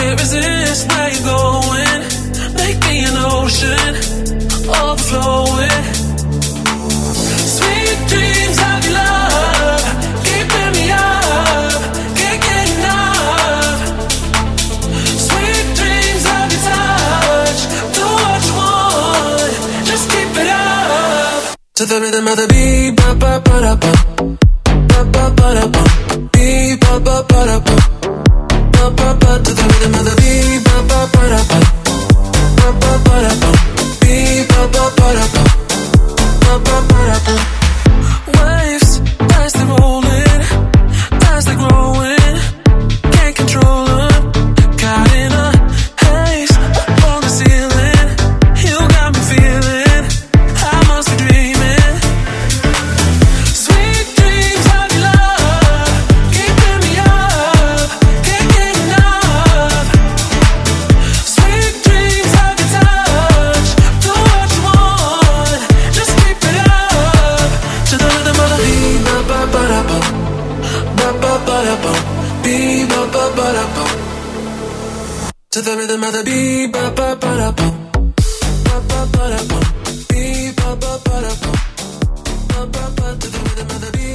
can't resist where you're going. Make me an ocean, overflowing. Sweet dreams of your love, keeping me up, can't get enough. Sweet dreams of your touch, do what you want, just keep it up. To the rhythm of the beat, ba ba ba da ba, ba ba ba da ba, beat ba ba ba da ba, ba ba ba. To the rhythm of the beat, ba ba ba da ba, ba ba ba da ba, beat ba ba ba da ba, ba ba ba da ba. Waves, as they're rolling, as they're growing, can't control them. Caught in a haze on the ceiling, you got me feeling I must be dreaming. Sweet dreams of your love, keeping me up, can't get enough. Sweet dreams of your touch, do what you want, just keep it up. To the rhythm of the beat, ba ba ba da ba, ba ba ba da ba, beat ba ba ba da ba. To the rhythm of the beat, ba ba ba da ba, ba ba ba da ba, beat ba ba ba da ba, ba ba ba. To the rhythm of the beat.